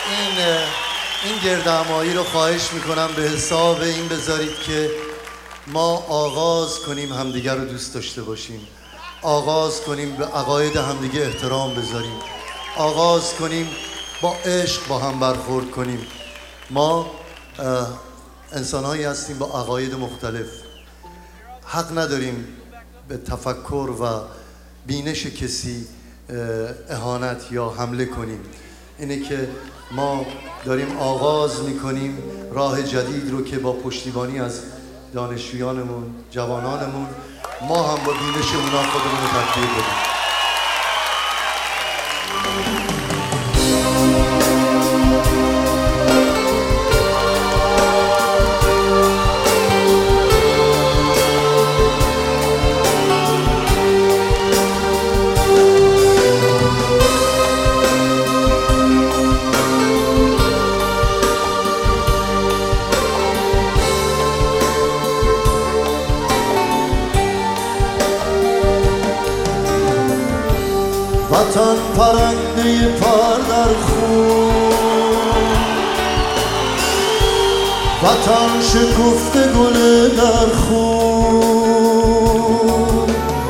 این گردهمایی رو خواهش میکنم به حساب این بذارید که ما آغاز کنیم همدیگر رو دوست داشته باشیم، آغاز کنیم به عقاید همدیگه احترام بذاریم، آغاز کنیم با عشق با هم برخورد کنیم. ما انسان‌هایی هستیم با عقاید مختلف، حق نداریم به تفکر و بینش کسی اهانت یا حمله کنیم. اینه که ما داریم آغاز میکنیم راه جدید رو که با پشتیبانی از دانشجویانمون، جوانانمون، ما هم با بینش اونا خودمون رو تطبیق بدیم. وطن پرنده پر در خون، وطن شکفته گل در خون،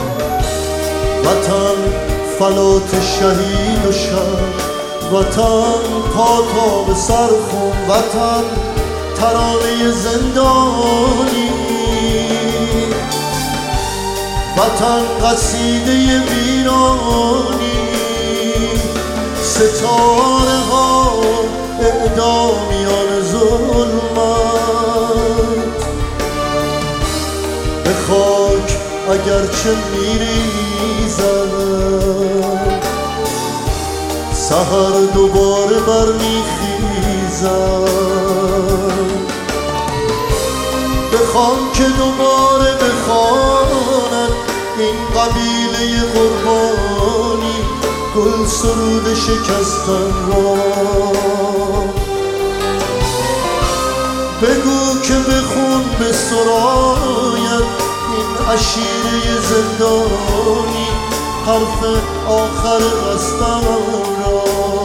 وطن فلات شهید و شب، وطن پا تا به سر خون، وطن ترانه زندانی، وطن قصیده ویرانی، ستاره ها اعدامیان ظلمت، به خاک اگرچه میریزد سحر دوباره برمیخیزد، بخوان که دوباره بخواند این قبیله قربانی گل سرود شکستن را، بگو که بخون به سراید این عشیره زندانی حرف آخر رستن را.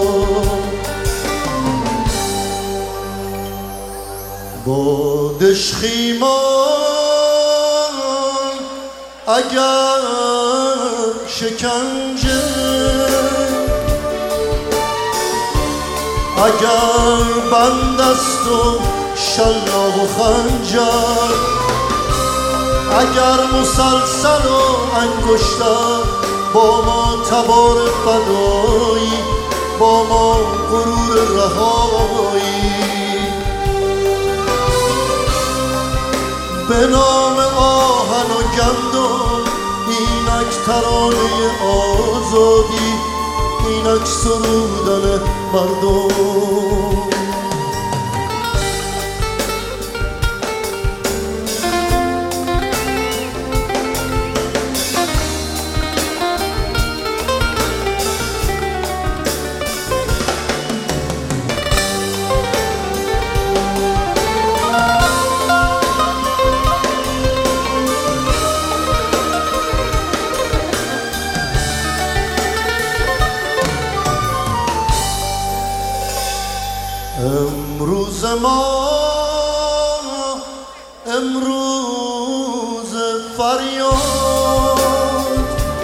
بادش خیمان اگر شکنجه، اگر بند است و شلاق و خنجر، اگر مسلسل و انگشتر با ما تبار فدایی، با ما غرور رهایی، به نام آهن و گندم اینک ترانه آزادی، اینک سرودن مردم. امروز ما امروز فریاد،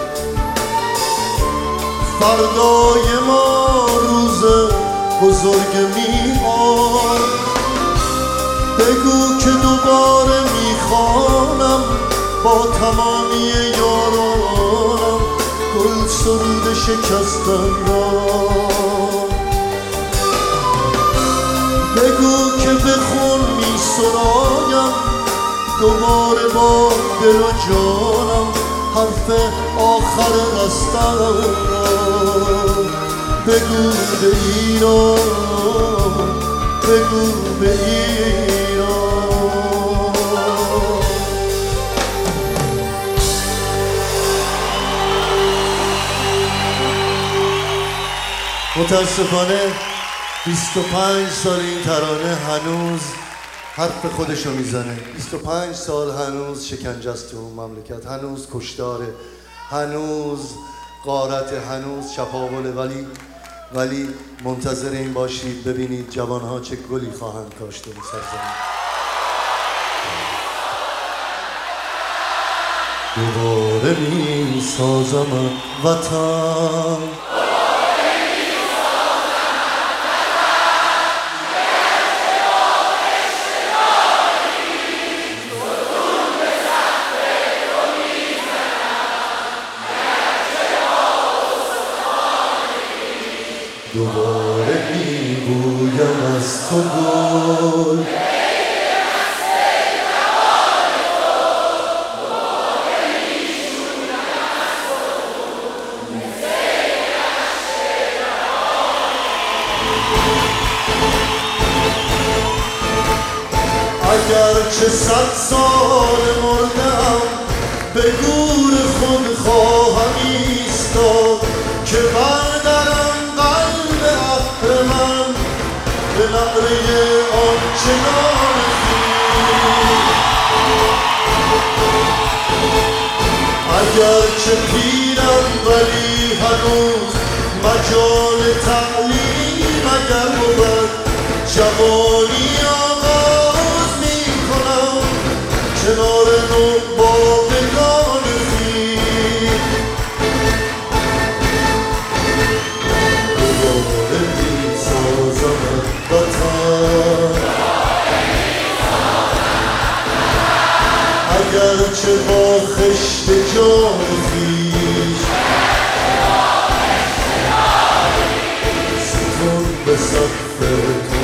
فردای ما روز بزرگ میاد، بگو که دوباره میخوانم با تمامی یارانم گل سرود شکستن را، بگو که بخون می سرایم دوباره با دل و جانم حرف آخر رستن را، بگو به ایران، بگو به ایران. متاسفانه 25 سال این ترانه هنوز حرف خودشو میزنه. 25 سال هنوز شکنجه است تو مملکت، هنوز کشتاره، هنوز غارت، هنوز چپاوله، ولی منتظر این باشید ببینید جوانها چه گلی خواهند کاشت این سرزمین. دوباره می سازم وطن، دوباره می بویم از تو گل، اگرچه 100 سال مردم به گور خود خواهم ایستاد که بردارم قلب اهرمن به نعره آنچنان خویش. اگرچه پیرم ولی هنوز مجال تعلیم اگر بود، جوانی آغاز می کنم کنار نوباوگان خویش. دوباره می سازم وطن، اگرچه با خشت جان خویش ستون به سقف